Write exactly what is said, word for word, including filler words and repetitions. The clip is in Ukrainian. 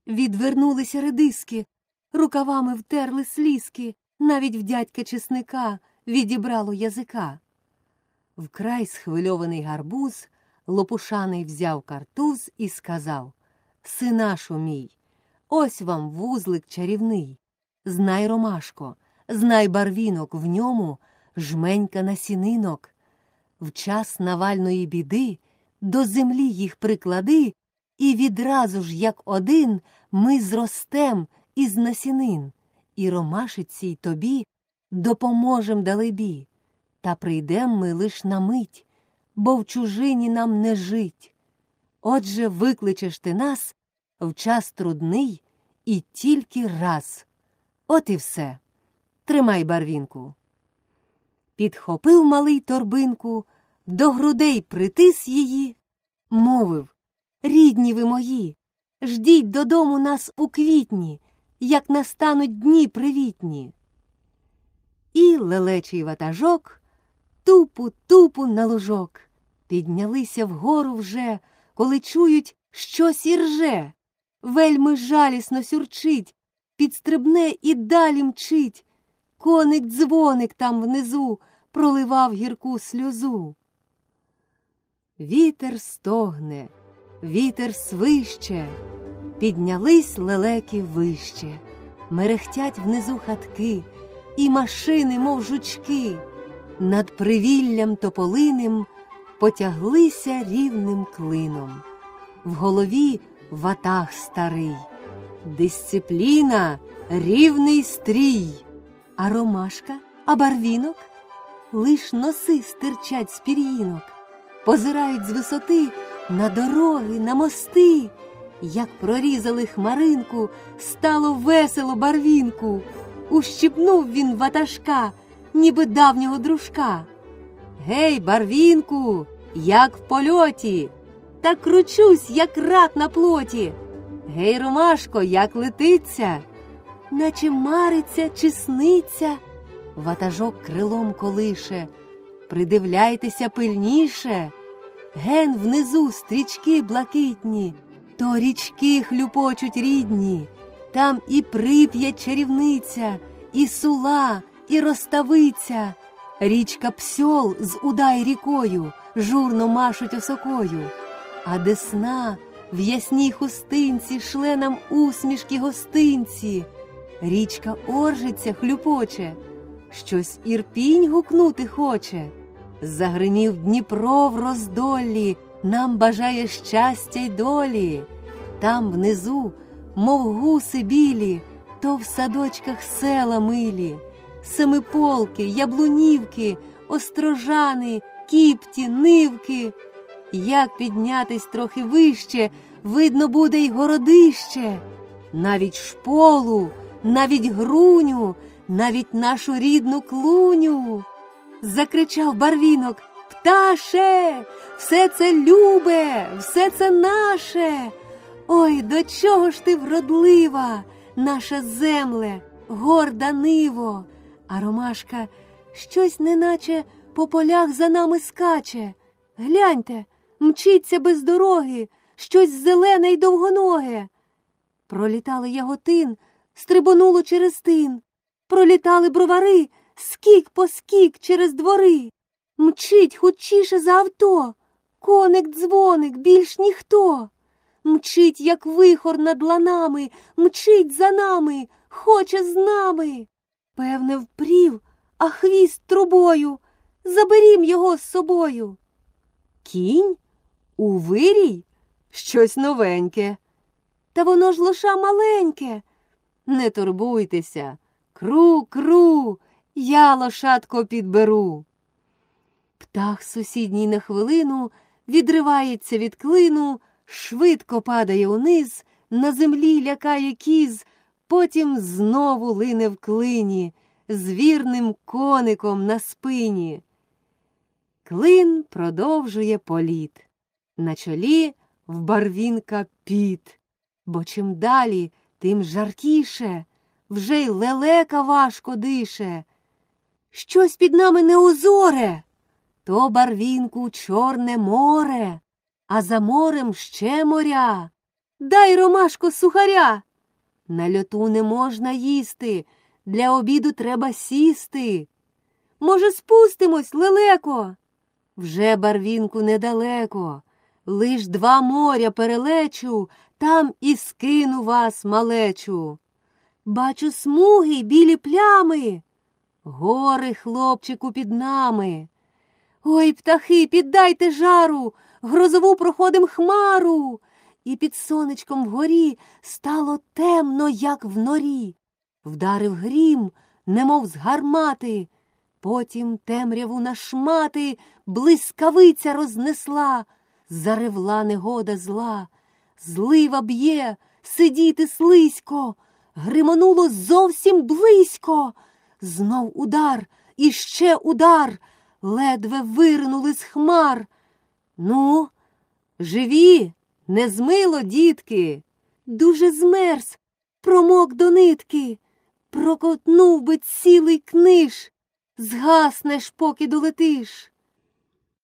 Відвернулися редиски, рукавами втерли слізки, навіть в дядька чесника відібрало язика. Вкрай схвильований гарбуз лопушаний взяв картуз і сказав: «Синашу мій, ось вам вузлик чарівний. Знай, ромашко, знай, барвінок, в ньому жменька насінинок. В час навальної біди до землі їх приклади, і відразу ж, як один, ми зростем із насінин, і ромашиці й тобі допоможем далебі. Та прийдем ми лиш на мить, бо в чужині нам не жить. Отже, викличеш ти нас в час трудний і тільки раз. От і все. Тримай барвінку». Підхопив малий торбинку, до грудей притис її, мовив: «Рідні ви мої, ждіть додому нас у квітні, як настануть дні привітні». І лелечий ватажок тупу-тупу на лужок. Піднялися вгору вже, коли чують, щось ірже. Вельми жалісно сюрчить, підстрибне і далі мчить. Коник-дзвоник там внизу проливав гірку сльозу. Вітер стогне, вітер свище, піднялись лелеки вище. Мерехтять внизу хатки і машини, мов жучки. Над привіллям тополиним потяглися рівним клином. В голові ватаг старий, дисципліна, рівний стрій. А ромашка, а барвінок лиш носи стирчать з пір'їнок. Позирають з висоти на дороги, на мости. Як прорізали хмаринку, стало весело барвінку. Ущипнув він ватажка, ніби давнього дружка. «Гей, барвінку, як в польоті, та кручусь, як рак на плоті. Гей, ромашко, як летиться, наче мариться чи сниться». Ватажок крилом колише: «Придивляйтеся пильніше. Ген внизу стрічки блакитні, то річки хлюпочуть рідні. Там і Прип'ять чарівниця, і Сула, і Роставиця. Річка Псьол з Удай рікою журно машуть осокою. А Десна в ясній хустинці шле нам усмішки гостинці. Річка Оржиця хлюпоче, щось Ірпінь гукнути хоче. Загримів Дніпро в роздоллі, нам бажає щастя й долі. Там внизу, мов гуси білі, то в садочках села милі. Семиполки, Яблунівки, Острожани, Кіпті, Нивки. Як піднятись трохи вище, видно буде й городище. Навіть Шполу, навіть Груню, навіть нашу рідну Клуню. Закричав барвінок: «Пташе! Все це любе, все це наше! Ой, до чого ж ти вродлива, наша земле, горда ниво!» А ромашка щось неначе по полях за нами скаче. Гляньте, мчиться без дороги, щось зелене й довгоноге. Пролітали яготин, стрибонуло через тин. Пролітали бровари, скік по скік через двори. Мчить хутчіше за авто, коник-дзвоник, більш ніхто. Мчить, як вихор над ланами, мчить за нами, хоче з нами. Певне, впрів, а хвіст трубою, заберім його з собою. Кінь? У вирій? Щось новеньке. Та воно ж лоша маленьке. Не турбуйтеся, кру-кру, я лошадко підберу. Птах сусідній на хвилину відривається від клину, швидко падає униз, на землі лякає кіз, потім знову лине в клині, з вірним коником на спині. Клин продовжує політ. На чолі в барвінка піт. Бо чим далі, тим жаркіше, вже й лелека важко дише. Щось під нами неозоре. То барвінку Чорне море, а за морем ще моря. дай, Ромашко, сухаря. На льоту не можна їсти, для обіду треба сісти. Може, спустимось, лелеко? Вже, барвінку, недалеко. Лиш два моря перелечу, там і скину вас, малечу. Бачу смуги й білі плями, гори, хлопчику, під нами. Ой, птахи, піддайте жару, грозову проходим хмару. І під сонечком вгорі стало темно, як в норі. Вдарив грім, немов з гармати, потім темряву на шмати блискавиця рознесла, заревла негода зла. Злива б'є, сидіти слизько, гримонуло зовсім близько. Знов удар, і ще удар, ледве виринули з хмар. Ну, живі, не змило, дітки? Дуже змерз, промок до нитки, прокотнув би цілий книж, згаснеш, поки долетиш.